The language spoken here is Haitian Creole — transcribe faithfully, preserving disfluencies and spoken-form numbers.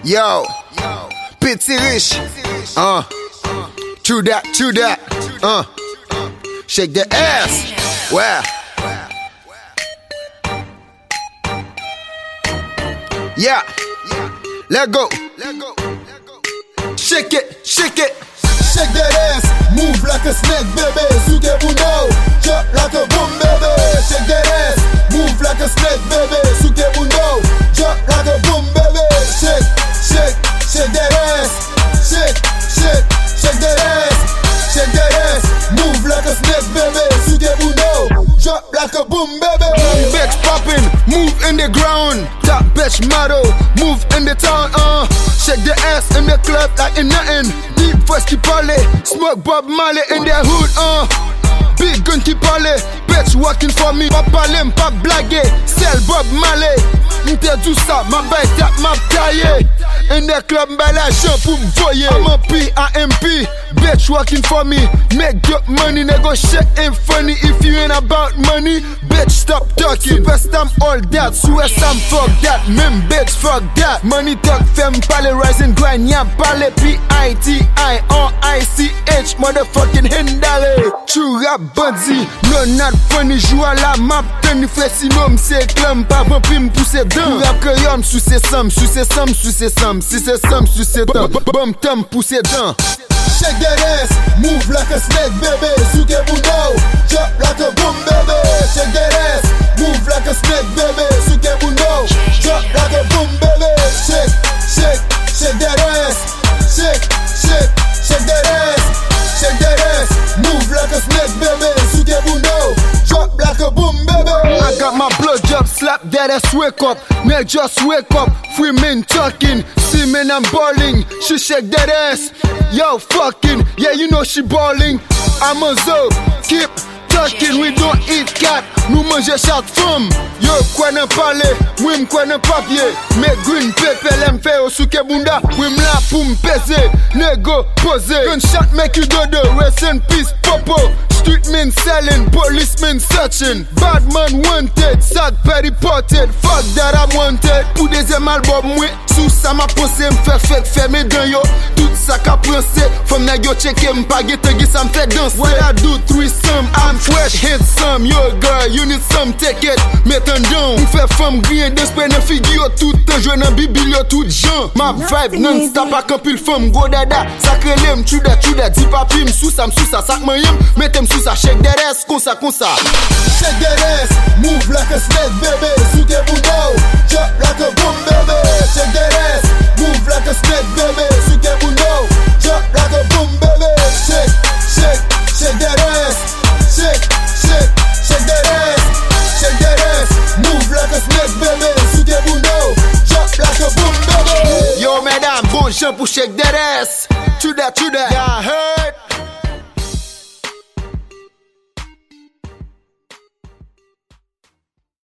Yo, Petit Riche, uh, true that, true that, uh, shake the ass, wow. Yeah, let go, shake it, shake it. Shake that ass, move like a snake, baby. Suke bundo, jump like a boom, baby. Shake that ass, move like a snake, baby. Suke bundo, jump like a boom, baby. Shake, shake, shake that ass. Shake, shake, shake that ass. Shake that ass, move like a snake, baby. Suke bundo, jump like a boom, baby. Bitch poppin', move in the ground. Top bitch model, move in the town, uh. Shake the ass in the club like in nothing. Deep voice keep parley, smoke Bob Marley in the hood, uh. Big gun keep parley, bitch working for me. Pas parler, pas blaguer, sell Bob Marley. M'te tout ça, ma bête tap ma taille. In the club, m'ba l'argent pour m'voyer. I'm a P I M P, bitch working for me. Make up money, negotiate ain't funny. If you ain't about money, bitch stop talking. Superstar all that, suicide fuck that. Même bitch fuck that. Money talk, femme parler, rise and grind. Y'a parler, P I T I R I C H, motherfucking Hindale. True rap bandit, no not funny. Joue à la map, tenni fait sinon m'se clam. Pas vampire m'pousser dedans. Rap que y'homme sous ses sommes, sous ses sommes, sous ses sommes. Si c'est sommes, sous ses temps. Bum tam pousser dedans. Shake that ass, move like a snake, baby. Suke bundo, jump like a boom, baby. Shake that ass, move like a snake, baby. Suke bundo, jump like a boom, baby. Shake, shake, shake that ass. Shake, shake, shake that ass. Shake that ass, move like a snake, baby. Suke bundo, jump like a boom, baby. I got my blood drop, slap that ass, wake up. Man, just wake up. Free men talking, see men I'm balling. She shake that ass, yo fucking, yeah you know she balling. I'm a zo, keep talking, we don't eat cat. Nous manger chaque femme. Yo quoi n'en parler, oui m'quoi n'en papier. Mais green pepper l'aime faire au souke bunda. Oui m'la pour m'peser, nego poser. Gunshot make you dodo, rest in peace popo. Street men selling, policemen searching. Bad man wanted, sad petty potted. Fuck that I'm wanted. Pour deuxième album, oui, sous ça m'a pensé m'faire fait fermer dans yo. Tout ça qu'a pensé, from na yo check m'pa get gi ça m'fait danser. What I do, threesome, I'm fresh, handsome. Yo girl, you need some, take it, mette un down. M'fait femme grien, d'esprit nan figure tout un joué nan bibilio tout gens. Ma vibe non-stop a campil femme, go dada. Sacré lem, chouda chouda, di papi m'sous ça, m'sous ça, sac mayem, mette m'sous ça, shake that ass, comme ça, comme ça. Shake that ass, move like a snake, baby. Suke bundo, jump like a boom, baby. Shake that ass, move like a snake, baby. Suke bundo, jump like a boom, baby. Shake, shake, shake that ass. Shake, shake, shake that ass. Shake that ass, move like a snake, baby. Suke bundo, jump like a boom, baby. Yo, madame, bon chant pour shake that ass. True that, true that. Yeah, I heard.